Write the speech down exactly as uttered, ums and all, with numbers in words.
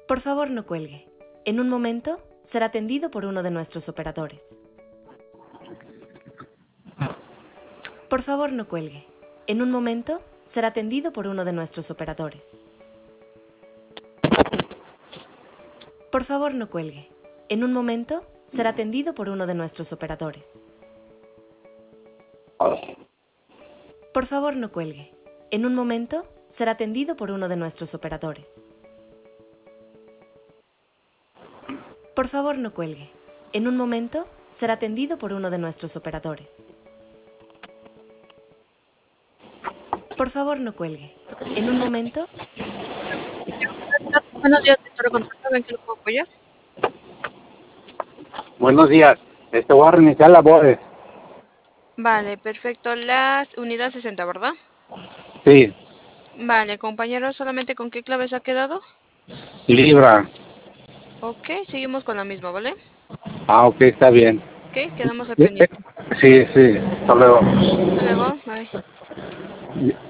Por favor, no cuelgue. En un momento será atendido por uno de nuestros operadores. Por favor, no cuelgue. En un momento será atendido por uno de nuestros operadores. Por favor, no cuelgue. En un momento será atendido por uno de nuestros operadores. Por favor, no cuelgue. En un momento será atendido por uno de nuestros operadores. Por favor, no cuelgue. En un momento será atendido por uno de nuestros operadores. Por favor, no cuelgue. En un momento... Buenos días, Víctor Contrato, ¿en qué lo puedo apoyar? Buenos días. Este, voy a reiniciar labores. Vale, perfecto. Las unidad sesenta, ¿verdad? Sí, Vale, compañero, ¿solamente con qué clave se ha quedado? Libra. Ok, seguimos con la misma, ¿vale? Ah, ok, está bien. Ok, quedamos al Sí, pendiente. sí, sí. Hasta luego. Hasta luego, bye.